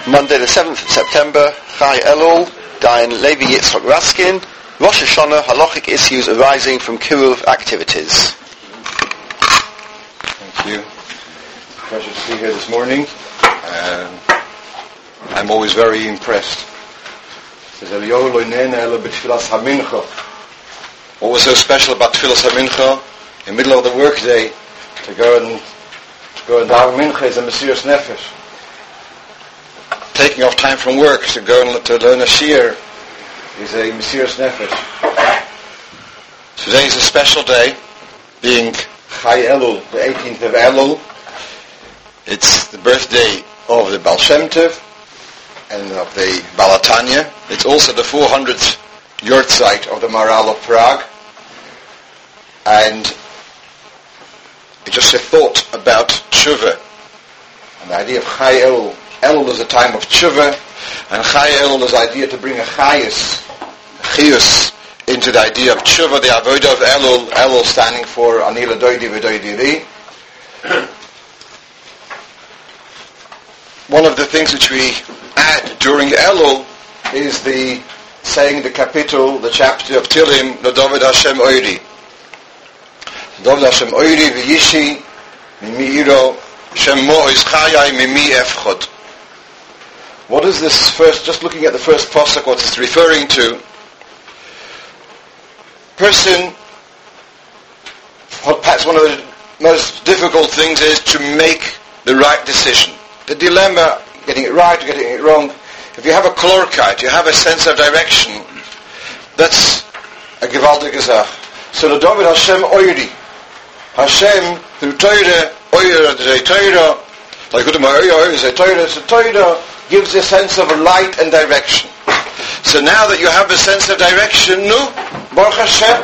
Monday the 7th of September, Chai Elul, Dayan Levi Yitzchok Raskin, Rosh Hashanah, halachic issues arising from Kiruv activities. Thank you. Pleasure to be here this morning. I'm always very impressed. Always so special about Tfilas HaMincha, in the middle of the workday, to go and daven Mincha is a Mesiras Nefesh. Taking off time from work to go and to learn a Shir is a Mesiras Nefesh. Today is a special day, being Chai Elul, the 18th of Elul. It's the birthday of the Baal Shem Tov and of the Baal HaTanya. It's also the 400th Yortzeit of the Maharal of Prague. And just a thought about Tshuva and the idea of Chai Elul. Elul is a time of Tshuva, and Chai Elul is the idea to bring a Chayus into the idea of Tshuva, the Avodah of Elul, Elul standing for Ani L'Doidi V'Doidi Li. One of the things which we add during Elul is the saying the capital, the chapter of Tilim, L'Dovid Hashem Oiri. L'Dovid Hashem Oiri V'Yishi Mimi Iro Shem Mo'is Chayai Mimi Efchod. What is this first, just looking at the first pasuk, what it's referring to? Person, perhaps one of the most difficult things is to make the right decision. The dilemma, getting it right or getting it wrong. If you have a klorkeit, you have a sense of direction, that's a gewaltige Sache. So the David Hashem Oiri. Hashem, through Torah, Oira, Torah, like Torah gives a sense of light and direction. So now that you have a sense of direction, Baruch Hashem.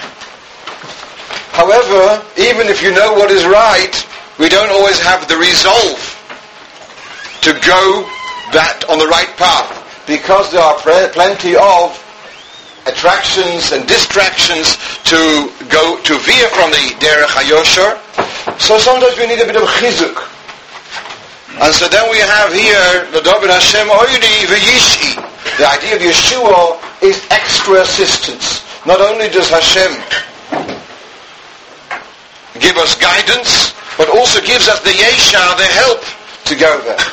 However, even if you know what is right, we don't always have the resolve to go that on the right path, because there are plenty of attractions and distractions to veer from the Derech HaYosher. So sometimes we need a bit of chizuk. And so then we have here the David Hashem Oiri V'Yishi. The idea of Yeshua is extra assistance. Not only does Hashem give us guidance, but also gives us the Yeshua, the help to go there.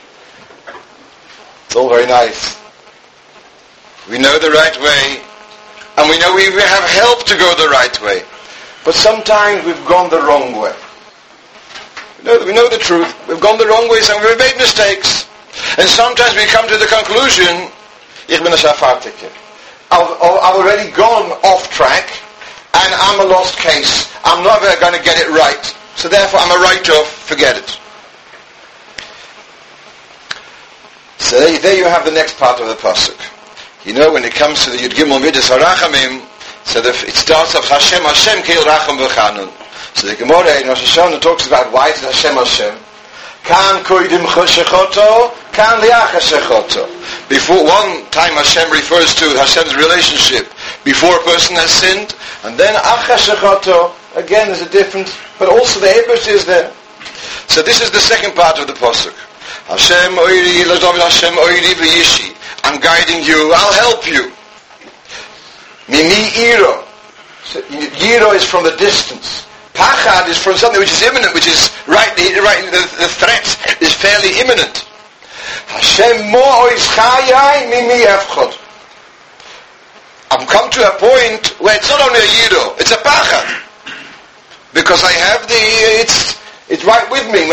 It's all very nice. We know the right way, and we know we have help to go the right way. But sometimes we've gone the wrong way. We know the truth. We've gone the wrong ways and we've made mistakes. And sometimes we come to the conclusion, I've already gone off track and I'm a lost case. I'm never going to get it right. So therefore I'm a write-off, forget it. So there you have the next part of the pasuk. You know, when it comes to the Yud Gimel Midas HaRachamim, so it starts off Hashem Keil Racham V'Chanun. So the Gemara in Rosh Hashanah talks about why is Hashem Hashem. Kan koidim shechoto, kan liach shechoto. Before, one time Hashem refers to Hashem's relationship before a person has sinned, and then ach shechoto, again there's a difference, but also the Hebrews is there. So this is the second part of the pasuk. Hashem oiri, L'David Hashem oiri v'yishi. I'm guiding you, I'll help you. Mimi iro. So, iro is from the distance. Pachad is from something which is imminent, which is right. The threat is fairly imminent. Hashem mo'ois chayai mimi efchod. I've come to a point where it's not only a yiro, it's a pachad, because I have it's right with me.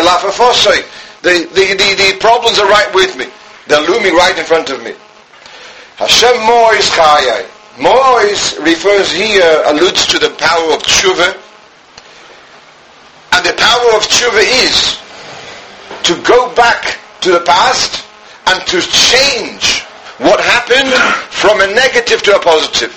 The problems are right with me. They're looming right in front of me. Hashem mo'ois chayai. Mo'ois refers here, alludes to the power of tshuva. And the power of tshuva is to go back to the past and to change what happened from a negative to a positive.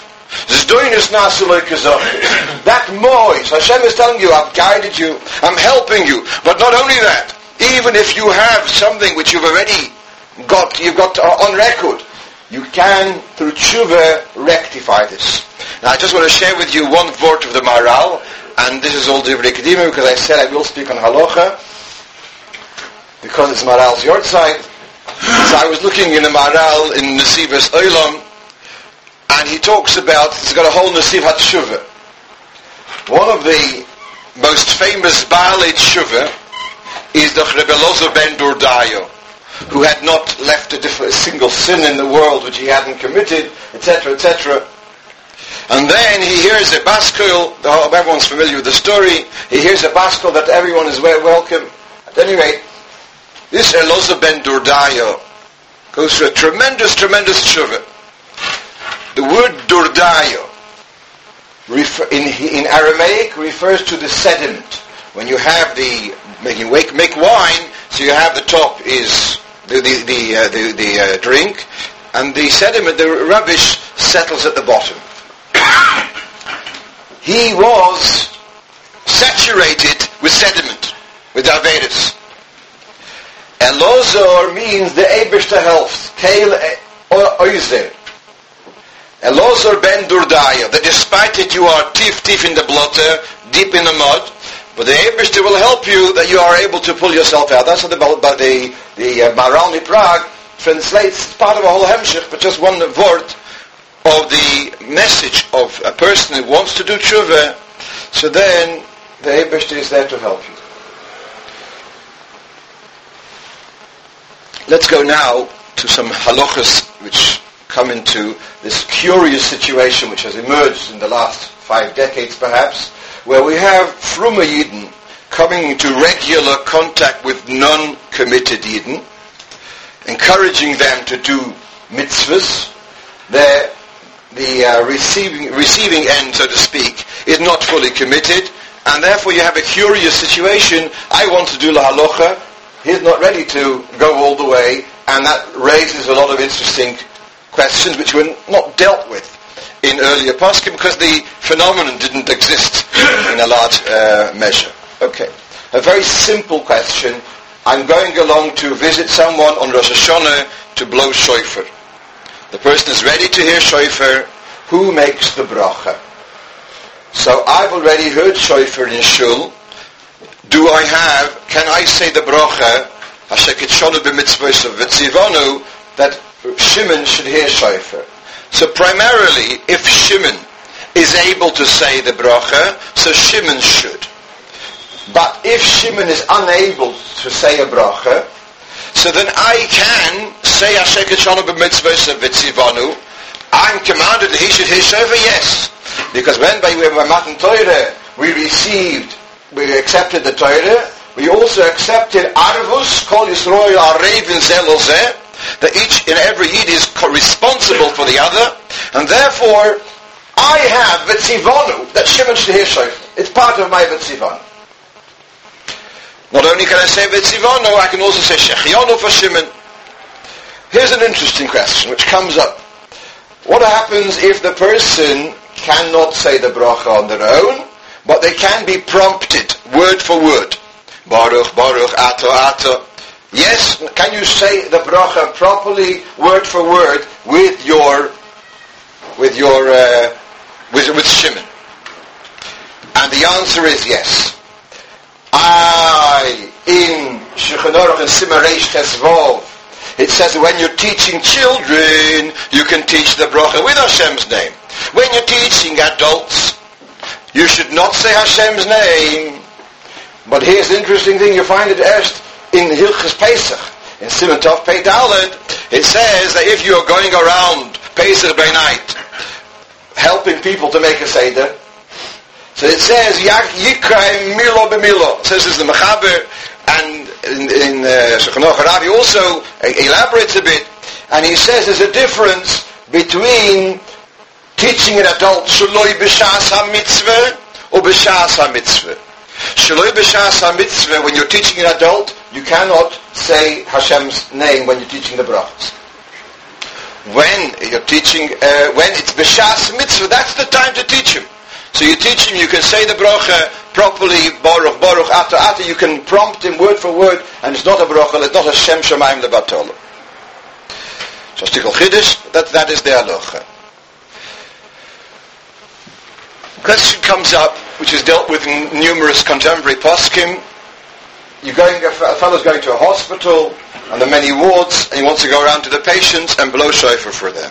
That mois, Hashem is telling you, I've guided you, I'm helping you. But not only that, even if you have something which you've got on record, you can, through tshuva, rectify this. Now I just want to share with you one word of the Maharal. And this is all Divrei Kedima, because I said I will speak on Halacha, because it's Maharal's Yortzeit. So I was looking in the Maharal in Nesivas Olam, and he talks about, he's got a whole Nesiv HaTshuva. One of the most famous Baalei Tshuva is the Rebbe Elazar ben Durdayo, who had not left a single sin in the world which he hadn't committed, etc., etc. And then he hears a Baskol, everyone's familiar with the story, he hears a Baskol that everyone is welcome. At any rate, this Elazar ben Durdayo goes through a tremendous tshuva. The word Durdayo in Aramaic refers to the sediment. When you have make wine, so you have the top is the drink, and the sediment, the rubbish, settles at the bottom. He was saturated with sediment, with Averis. Elazar means the Eibishter helps. Keil Oizer. Elazar ben Durdayo, that despite it you are tief in the blotter, deep in the mud, but the Eibishter will help you that you are able to pull yourself out. That's what the Maharal Prague translates, part of a whole hemshich, but just one word of the message of a person who wants to do tshuva. So then the Eibishter is there to help you. Let's go now to some halachas which come into this curious situation which has emerged in the last 5 decades perhaps, where we have Fruma Yidden coming into regular contact with non-committed Yidden, encouraging them to do mitzvahs. The receiving end, so to speak, is not fully committed, and therefore you have a curious situation. I want to do la halacha, he's not ready to go all the way, and that raises a lot of interesting questions which were not dealt with in earlier poskim because the phenomenon didn't exist in a large measure. Okay, a very simple question. I'm going along to visit someone on Rosh Hashanah to blow shofar. The person is ready to hear shofar. Who makes the bracha? So I've already heard shofar in shul. Can I say the bracha, that Shimon should hear shofar? So primarily, if Shimon is able to say the bracha, so Shimon should. But if Shimon is unable to say a bracha, so then I can say I'm commanded that he should hear shofar, yes. Because when by Matan Torah we accepted the Torah, we also accepted Arvus, Kol Yisroel Arevin Zelozeh, that each and every Yid is responsible for the other, and therefore I have V'tzivonu, that Shimon should hear shofar. It's part of my V'tzivonu. Not only can I say V'tzivonu, I can also say Shechionu for Shimon. Here's an interesting question which comes up. What happens if the person cannot say the bracha on their own, but they can be prompted word for word? Baruch, Baruch, Ato, Ato. Yes, can you say the bracha properly, word for word, with Shimon? And the answer is yes. In Shulchan Aruch and Simon Reish Tesvav, it says that when you're teaching children, you can teach the bracha with Hashem's name. When you're teaching adults, you should not say Hashem's name. But here's the interesting thing, you find it erst in Hilchas Pesach, in Siman Tov Pei Dalet, it says that if you're going around Pesach by night, helping people to make a Seder, so it says, Yikrai Milo B'Milo, it says this is the Mechaber, and in Shulchan Aruch Ravi also elaborates a bit, and he says there's a difference between teaching an adult Shaloi B'Shas HaMitzvah or B'Shas HaMitzvah. Shaloi B'Shas HaMitzvah, when you're teaching an adult, you cannot say Hashem's name when you're teaching the brachas. When you're teaching, when it's B'Shas Mitzvah, that's the time to teach him. So you teach him, you can say the bracha properly, Baruch, Baruch, Ato, Ato, you can prompt him word for word, and it's not a bracha, it's not a Shem Shemaim Lebatol. So Stikel Chiddush, that is the halacha. Question comes up, which is dealt with in numerous contemporary poskim. a fellow's going to a hospital, and there are many wards, and he wants to go around to the patients and blow shofar for them.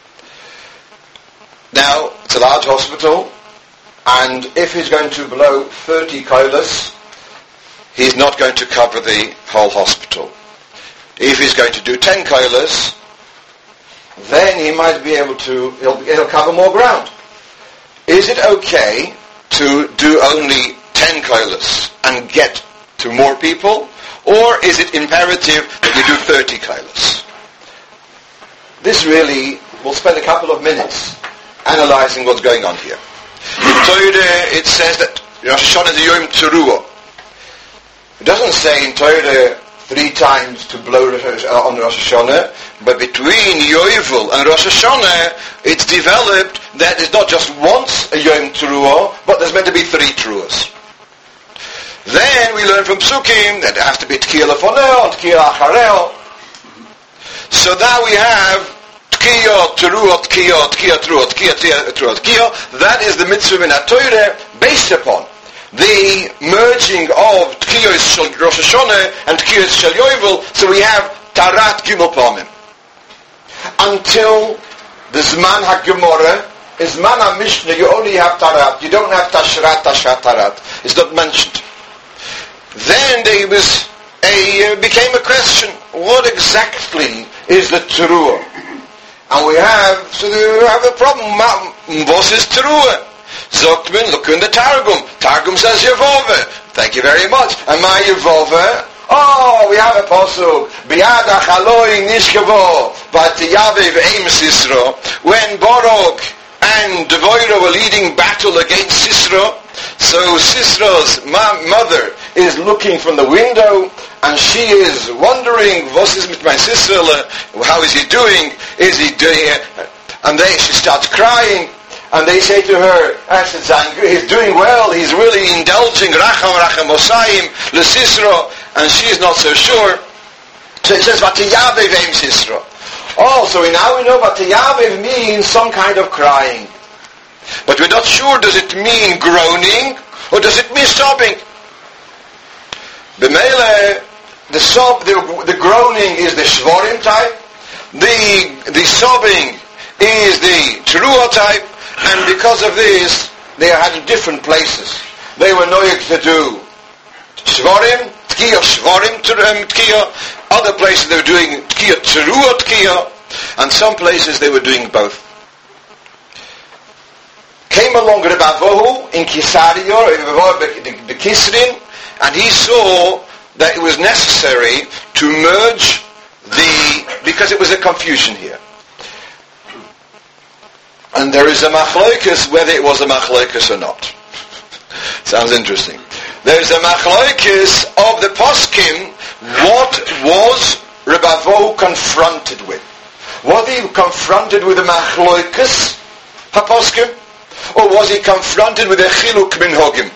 Now, it's a large hospital, and if he's going to blow 30 koilas, he's not going to cover the whole hospital. If he's going to do 10 koilas, then he might be able to, he'll cover more ground. Is it okay to do only 10 koilas and get to more people, or is it imperative that you do 30 koilas? This really, we'll spend a couple of minutes analyzing what's going on here. In Torah, it says that Rosh Hashanah is a Yom Teruah. It doesn't say in Torah 3 times to blow on Rosh Hashanah, but between Yovel and Rosh Hashanah, it's developed that it's not just once a Yom Teruah, but there's meant to be 3 Teruahs. Then we learn from Psukim that there has to be Tkiya Lefoneo and Tkiya Achareo. So now we have Tkiya, Teruah, Tkiya, Tkiya, Teruah, Tkiya, Teruah, Tkiya. That is the mitzvah in HaTorah based upon the merging of Tkiya Shel Rosh Hashanah and Tkiya Shel Yovel. So we have Tarat Gimel Pamim. Until the Zman HaGemorah, Zman HaMishnah, you only have Tarat. You don't have Tashrat, Tarat. It's not mentioned. Then there became a question, what exactly is the Teruah? And we have a problem. What is Teruah? Zokman, look in the Targum. Targum says Yevove. Thank you very much. And my Yevove, we have a pasuk. Biyad achaloi nishkavo, v'tiyavev eim Sisra. When Barak and Devorah were leading battle against Sisra, so Sisra's mother is looking from the window, and she is wondering, "What is with my Sisra? How is he doing? Is he doing?" And she starts crying, and they say to her, "He's doing well. He's really indulging racham osayim le Sisra," and she is not so sure. So it says, "V'tiyavev eim Sisra." So now we know V'tiyavev means some kind of crying. But we're not sure, does it mean groaning or does it mean sobbing? B'meile, the groaning is the Shvorim type, the sobbing is the Teruah type, and because of this, they had in different places. They were noyeg to do Shvorim, Tkiya, Shvorim, Tkiya. Other places they were doing Tkiya, Teruah, Tkiya, and some places they were doing both. Came along Rebavohu in Kisario, the Kisrin, and he saw that it was necessary to merge because it was a confusion here. And there is a machloikus whether it was a machloikus or not. Sounds interesting. There's a machloikus of the poskim. What was Rebavohu confronted with? Was he confronted with a machloikus haposkim? Or was he confronted with a chiluk minhogim?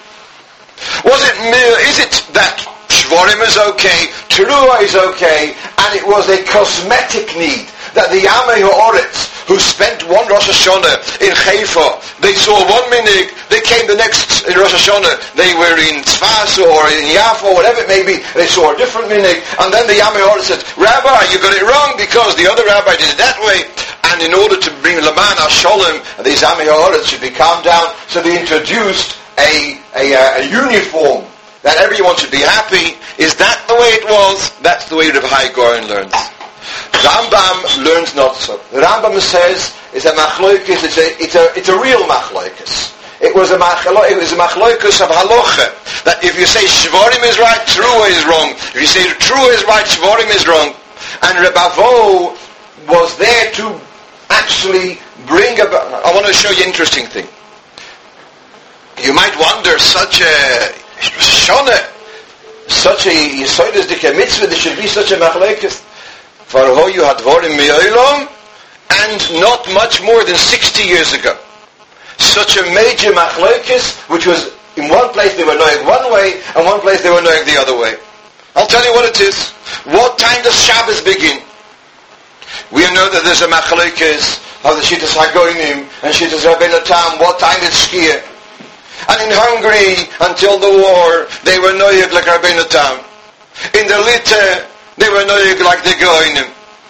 Is it that Shvorim is okay, Teruah is okay, and it was a cosmetic need that the Yamei Ha'oretz, who spent one Rosh Hashanah in Haifa, they saw one minig, they came the next Rosh Hashanah, they were in Tzfas or in Yafo, whatever it may be, they saw a different minig, and then the Yamei Ha'oretz said, "Rabbi, you got it wrong because the other rabbi did it that way." And in order to bring Laman HaSholem, these Yamei Ha'oretz should be calmed down, so they introduced a uniform that everyone should be happy. Is that the way it was? That's the way Reb Hai Goren learns. Rambam learns not so. The Rambam says it's a machloikus. It's a real machloikus. It was a machloikus of halacha. That if you say Shvorim is right, Teruah is wrong. If you say Teruah is right, Shvorim is wrong. And Rebavo was there to actually bring about. I want to show you an interesting thing. You might wonder, such a shona, such a yisoides dike mitzvah, there should be such a machlekes. Farho you had vorim mi'olam, and not much more than 60 years ago. Such a major machlekes, which was in one place they were knowing one way, and one place they were knowing the other way. I'll tell you what it is. What time does Shabbos begin? We know that there's a machlekes of the Shittas Hagoyim and Shittas Rabbeinu Tam. What time is Shkia? And in Hungary, until the war, they were noyed like Rabbeinu Tam. In the Litte, they were noyeg like the Goinim.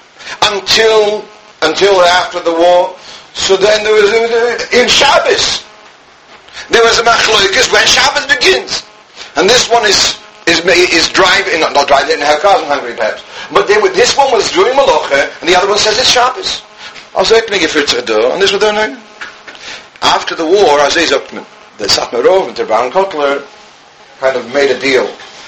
Until after the war. So then there was, in Shabbos, there was a machloikas when Shabbos begins. And this one is driving, not driving, in cars in Hungary perhaps. But this one was doing Malocha, and the other one says it's Shabbos. Als opening for het door, and this was done. After the war, as is up, the Satmarov and Baron Kotler kind of made a deal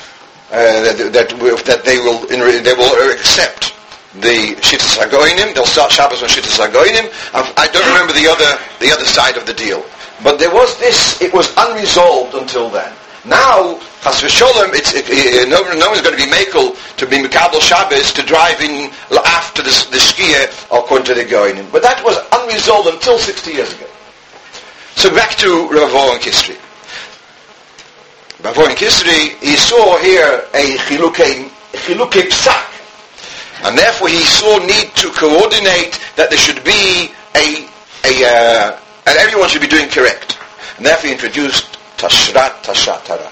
that they will accept the Shittas HaGoinim. They'll start Shabbos on Shittas HaGoinim. I don't remember the other side of the deal, but there was this. It was unresolved until then. Now, Chas v'Sholem, no one's going to be makel to be Mekabel Shabbos to drive in after the Shkia according to the Goinim. But that was unresolved until 60 years ago. So back to Rav Oren Kisri. Rav Oren Kisri, he saw here a chilukei psak, and therefore he saw need to coordinate that there should be and everyone should be doing correct. And therefore he introduced Tashrat, Tashat, Tarat.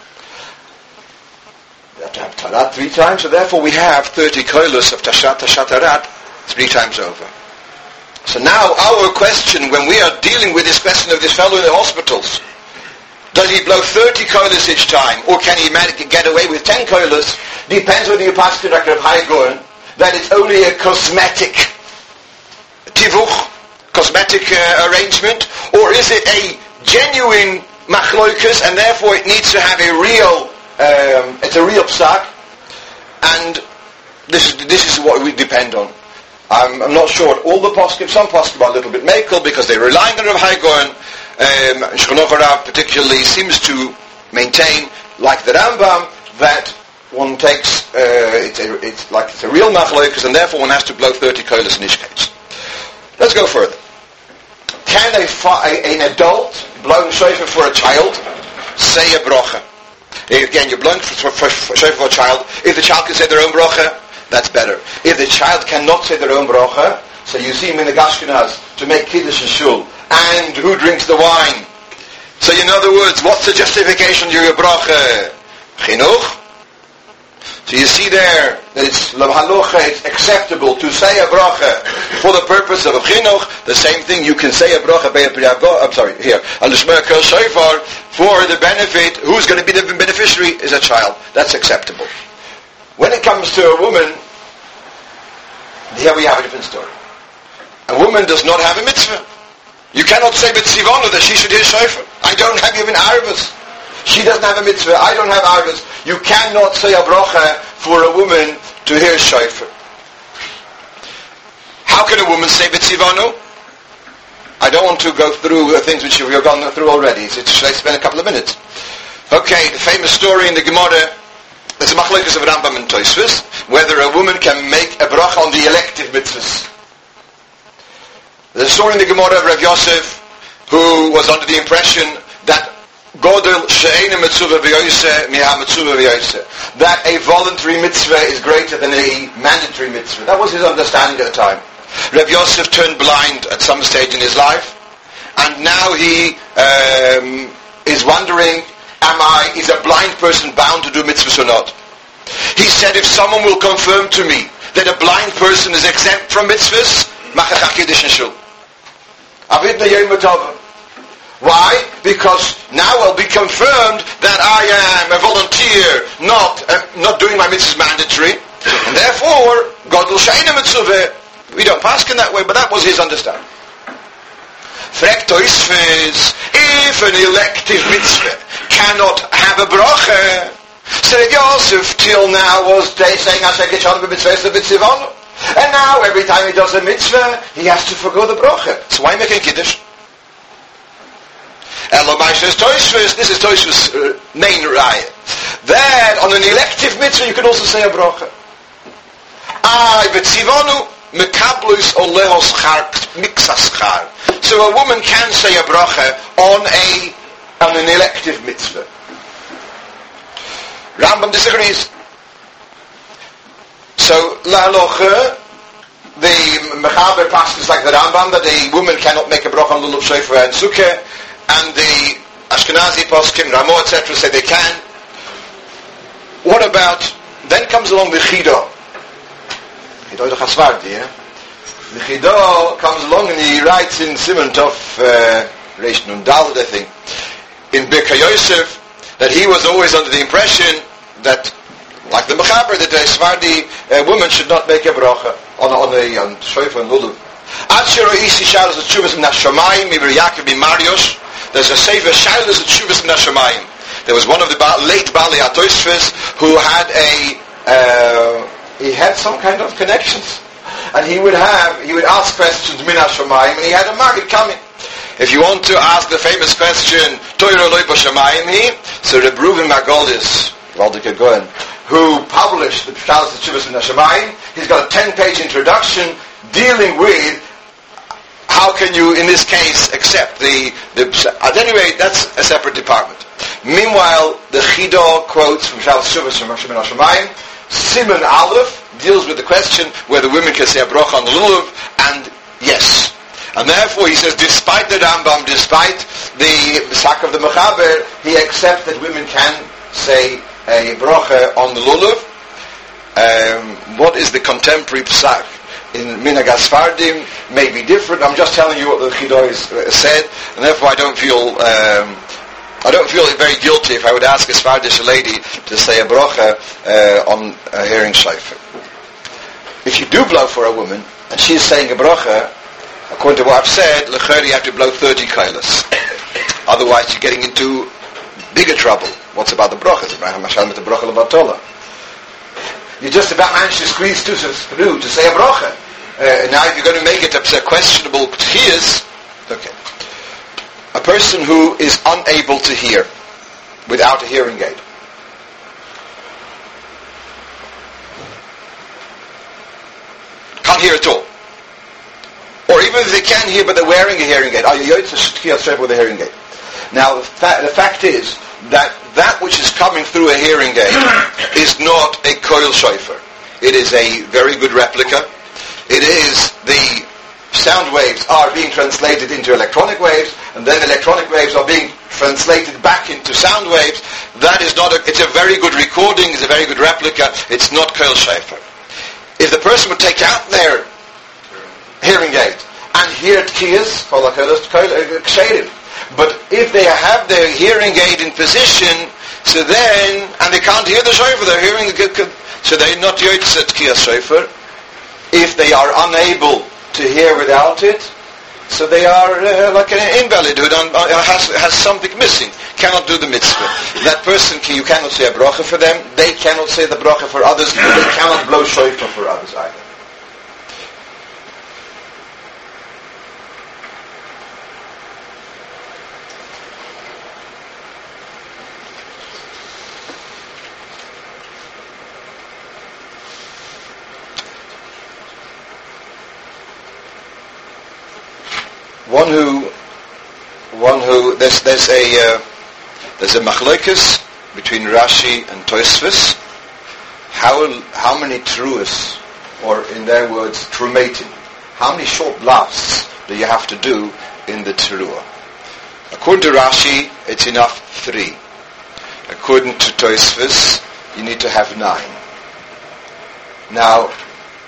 We have to have Tarat 3 times, so therefore we have 30 koilos of Tashat, Tashat, Tarat 3 times over. So now our question, when we are dealing with this question of this fellow in the hospitals, does he blow 30 koilos each time, or can he get away with 10 koilos? Depends whether you pass the director of Haigon, that it's only a cosmetic tivuch, cosmetic arrangement, or is it a genuine machloikas, and therefore it needs to have a real, it's a real psak, and this is what we depend on. I'm not sure. All the poskim, some poskim are a little bit makel because they're relying on Rav Hai Gaon. Shulchan Aruch Rav particularly seems to maintain, like the Rambam, that one takes it's a real machloikas, and therefore one has to blow 30 koilos in each case. Let's go further. Can an adult blowing shofar for a child say a brocha? Again, you're blowing shofar for a child. If the child can say their own brocha, that's better. If the child cannot say their own brocha, so you see him in the Gashkenaz to make kiddush and shul, and who drinks the wine? So in other words, what's the justification to your brocha? Chinuch. So you see there that it's acceptable to say a bracha for the purpose of a chinuch. The same thing, you can say a bracha al-Shema Kol Shofar for the benefit. Who's going to be the beneficiary is a child. That's acceptable. When it comes to a woman, here we have a different story. A woman does not have a mitzvah. You cannot say mitzvah that she should hear shofar. I don't have even arvus. She doesn't have a mitzvah. I don't have arvus. You cannot say a bracha for a woman to hear shofar. How can a woman say mitzvah? I don't want to go through the things which you've gone through already. So should I spend a couple of minutes? Okay, the famous story in the Gemara. There's a machlokes of Rambam and Tosfos whether a woman can make a bracha on the elective mitzvahs. There's a story in the Gemara of Rav Yosef, who was under the impression that Godel she'ena mitzvah v'yoyse miha mitzvah v'yoyse, that a voluntary mitzvah is greater than a mandatory mitzvah. That was his understanding at the time. Rav Yosef turned blind at some stage in his life, and now he is wondering, is a blind person bound to do mitzvahs or not? He said, if someone will confirm to me that a blind person is exempt from mitzvahs, machacha kiddush and shul. Avidna yom tov. Why? Because now I'll be confirmed that I am a volunteer, not doing my mitzvahs mandatory, and therefore, Godel she'ena mitzvah. We don't pass in that way, but that was his understanding. Frek Tosfos, if an elective mitzvah cannot have a bracha, so Rav Yosef till now was saying Asher Kechon b'mitzvah b'tzivonu, and now every time he does a mitzvah, he has to forgo the bracha. So why make a kiddush? Elomai says Tosfos, this is Tosfos' main raya, that on an elective mitzvah you can also say a bracha. B'tzivonu mekablus olehos char mixas char. So a woman can say a bracha on an elective mitzvah. Rambam disagrees. So lahalocha, the mechaber passes like the Rambam that a woman cannot make a bracha on lulav shofar and sukkah, and the Ashkenazi poskim, Ramo, etc. say they can. What about Then comes along the Chido. Chido the Chasvardi, yeah? The Chido comes along and he writes in Simon Tov Reish Nun Daled, I think, in Birkei Yosef, that he was always under the impression that, like the Mechaber, that a Sephardi woman should not make a bracha on shofar and lulav. There's a sefer Shailas at Shuvas Nashamayim. There was one of the late Bali Atoisfes who had he had some kind of connections, and he would ask questions min Hashamayim, and he had a market coming. If you want to ask the famous question, Toira Loi B'Shamayim Hi, so Reb Reuven Margolis, Waldeke Goen, who published the Shailas at Shuvas Nashamayim, he's got a 10-page introduction dealing with how can you, in this case, accept at any rate, that's a separate department. Meanwhile, the Chido quotes from Shailas Shuvas Nashamayim, Simon Aleph deals with the question whether women can say a bracha on the lulav, and yes. And therefore, he says, despite the Rambam, despite the Psak of the Mechaber, he accepts that women can say a bracha on the lulav. What is the contemporary Psak in Minhag HaSfardim may be different. I'm just telling you what the Chido said, and therefore I don't feel very guilty if I would ask a Sfardish lady to say a bracha on a hearing shofar. If you do blow for a woman and she's saying a bracha, according to what I've said, l'cher you have to blow 30 kailas. Otherwise you're getting into bigger trouble. What's about the bracha? The bracha levatollah. You just about managed to squeeze through to say a bracha. Now if you're going to make it a questionable tchiyas, okay. A person who is unable to hear without a hearing aid. Can't hear at all. Or even if they can hear but they're wearing a hearing aid. With a hearing aid. Now the fact is that which is coming through a hearing aid is not a koil shofar. It is a very good replica. It is the sound waves are being translated into electronic waves, and then electronic waves are being translated back into sound waves. That is not it's a very good recording, it's a very good replica, it's not koil shofar. If the person would take out their hearing aid and hear tkiyas, but if they have their hearing aid in position, so then, and they can't hear the shofar, they're hearing so they're not yotzet tkiyas shofar. If they are unable to hear without it, so they are like an invalid who has something missing, cannot do the mitzvah. That person, you cannot say a bracha for them, they cannot say the bracha for others, they cannot blow shofar for others either. There's a machlokes between Rashi and Tosfos. How many truas, or in their words, trumatim, how many short blasts do you have to do in the trua? According to Rashi, it's enough 3. According to Tosfos, you need to have 9. Now,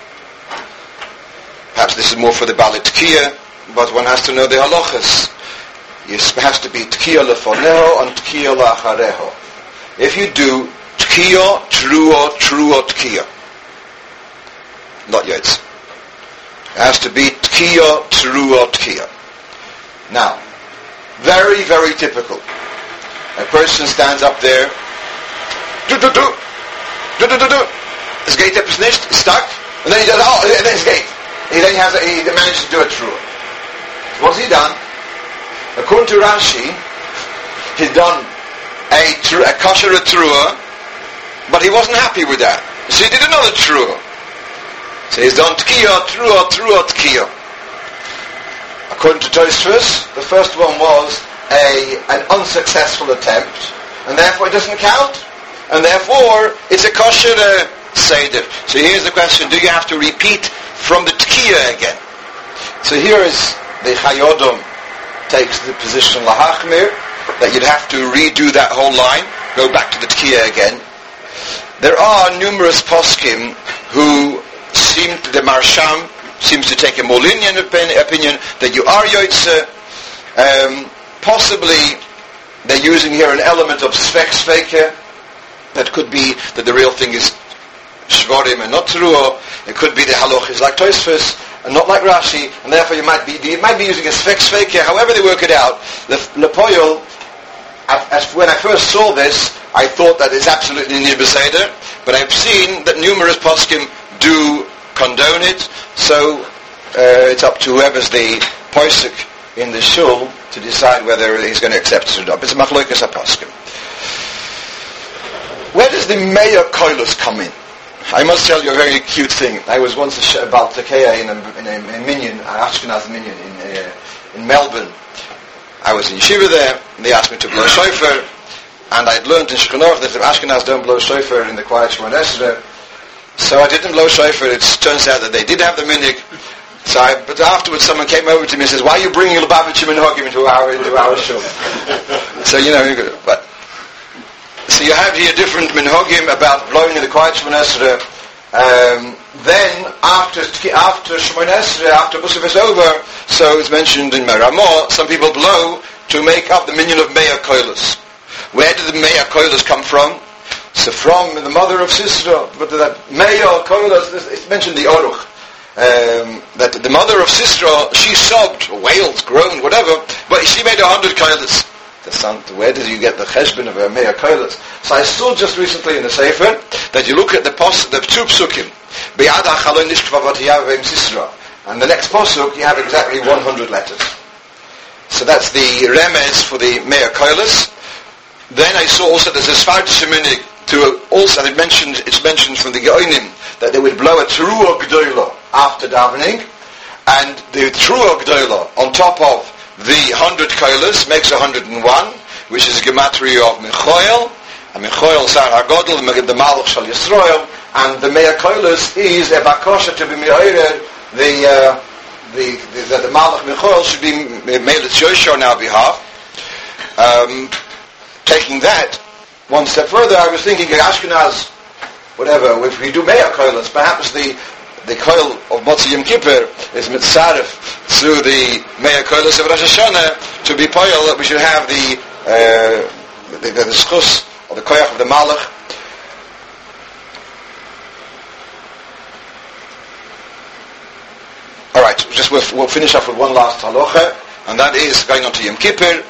perhaps this is more for the Bali Tkiya, but one has to know the halachas. It has to be tkiya lefoneho and tkiya la'achareho. If you do tkiya, trua, tkiya, not yetz. It has to be tkiya, trua, tkiya. Now, very, very typical. A person stands up there, his gate is nicht, stuck, and then he does, and then his gate. He managed to do a trua. What's he done? According to Rashi, he's done a kosher trua, but he wasn't happy with that. So he did another trua. So he's done tkiya, trua, tkiya. According to Tosfos, the first one was an unsuccessful attempt, and therefore it doesn't count, and therefore it's a kosher seder. So here's the question: do you have to repeat from the tkiya again? So here is the Chayodom takes the position lahachmir, that you'd have to redo that whole line, go back to the tkiya again. There are numerous poskim who the Marsham seems to take a more lenient opinion that you are Yoitze. Possibly they're using here an element of Svek. That could be that the real thing is Shvorim and not Teruah. It could be the Haloch is like Tosfos and not like Rashi, and therefore you might be using a Svek. However they work it out, the Lepoyol, when I first saw this, I thought that it's absolutely Nish Beseder, but I've seen that numerous poskim do condone it, so it's up to whoever's the posik in the shul to decide whether he's going to accept it or not. It's a machlokas poskim. Where does the Meir Koilus come in? I must tell you a very cute thing. I was once a Baltakeya in a minyan, an Ashkenaz minyan in Melbourne. I was in Yeshiva there, and they asked me to blow shofar, and I'd learned in Shulchan that the Ashkenaz don't blow shofar in the quiet Shemon Esrei, so I didn't blow shofar. It turns out that they did have the minhag. But afterwards someone came over to me and says, "Why are you bringing Lubavitcher minhagim into our shul?" So, so you have here different minhagim about blowing in the quiet Shemon Esrei. Then after Shemon Esrei, after Musaf is over, so it's mentioned in Meramah, some people blow to make up the minyan of Meir Koilus. Where did the Meir Koilus come from? So from the mother of Sisra, but that Meir Koilus, it's mentioned the Aruch, that the mother of Sisra, she sobbed, wailed, groaned, whatever, but she made 100 Koilus. Where did you get the cheshbon of a Meir Koilus? So I saw just recently in the Sefer that you look at the two psukim, Be'ad ha'chalon nishkva v'tiyav Sisra, and the next pasuk you have exactly 100 letters. So that's the remez for the Meir Koilus. Then I saw also there's a Sfardish minhag to also it's mentioned from the Geonim that they would blow a Teruah Gdoila after davening, and the Teruah Gdoila on top of the 100 Koilus makes 101, which is a gematria of Michoel, and Michoel Sar HaGodel, the Malach Shal Yisrael, and the Meir Koilus is a bakosha to be me'ored, the Malach Michoel should be made at Yoshua on our behalf. Taking that one step further, I was thinking Ashkenaz, whatever, if we do Meir Koilus, perhaps the Koil of Motzi Yom Kippur is mitzaref through the Meir Koilus of Rosh Hashanah to be poil that we should have the schus or the koyach of the Malach. All right, we'll finish off with one last halacha, and that is going on to Yom Kippur.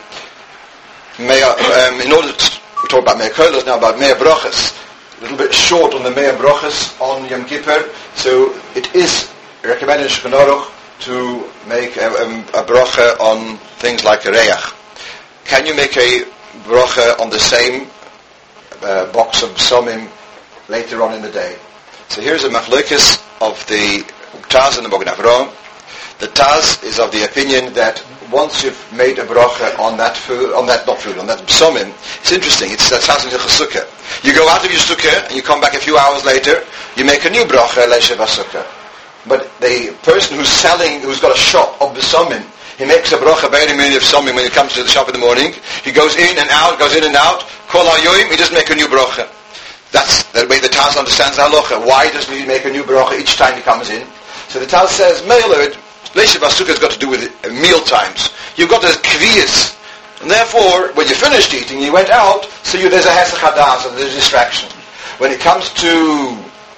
In order to talk about Meir Koilus now, about Meir Brochas. A little bit short on the Meir Brochas on Yom Kippur, so it is recommended in Shulchan Aruch to make a brocha on things like a reach. Can you make a brocha on the same box of psalmim later on in the day? So here's a machlokes of the Taz and the Mogen Avraham. The Taz is of the opinion that once you've made a bracha on that psalmim, it's interesting, it's that Taz in the Sukkah. You go out of your sukkah and you come back a few hours later, you make a new bracha, Leishev HaSukkah. But the person who's got a shop of psalmim, he makes a bracha very many of psalmim when he comes to the shop in the morning. He goes in and out, Kol HaYoim, he doesn't make a new bracha. That's the way the Taz understands the halacha. Why doesn't he make a new bracha each time he comes in? So the Taz says, Meilud, Leishev HaSukkah has got to do with meal times. You've got a kviyas. And therefore, when you finished eating, you went out, so there's a hesach hadas, and there's distraction. When it comes to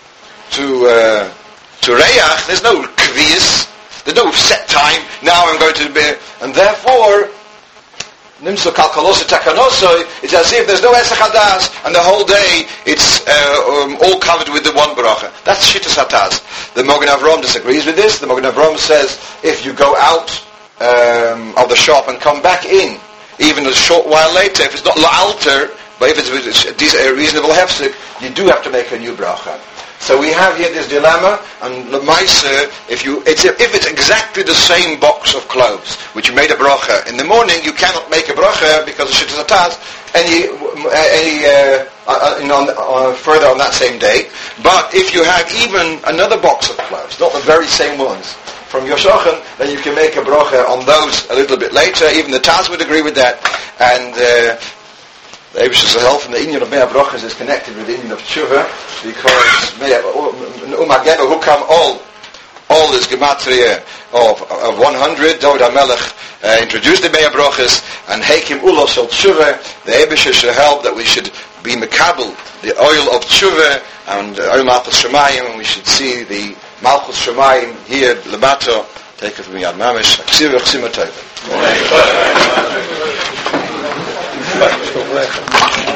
Reyach, there's no kviyas, there's no set time, now I'm going to be, and therefore, Nimso kalkalosa takanoso, it's as if there's no hesach hadas, and the whole day, it's all covered with the one bracha. That's Shittas HaTaz. The Mogen Avraham disagrees with this. The Mogen Avraham says, if you go out of the shop and come back in, even a short while later, if it's not la'alter, but if it's a reasonable hefsek, you do have to make a new bracha. So we have here this dilemma, and l'maisa, if it's exactly the same box of clothes, which you made a bracha in the morning, you cannot make a bracha because of Shittas HaTaz, further on that same day. But if you have even another box of clothes, not the very same ones, from your shochan, then you can make a bracha on those a little bit later. Even the Taz would agree with that. And The Eibishter's help from the Inyan of Mea Brochas is connected with the Inyan of Tshuva, because Umageba Hukam all is Gematria of 100. David HaMelech introduced the Mea Brochas, and Heikim Ulo Shel Tshuva. The Eibishter should help that we should be Mekabel, the oil of Tshuva, and oil Malchus Shemayim, and we should see the Malchus Shemayim here, Lamato. Take it from Yad Mamish. Aksiv V'chsim Atayv.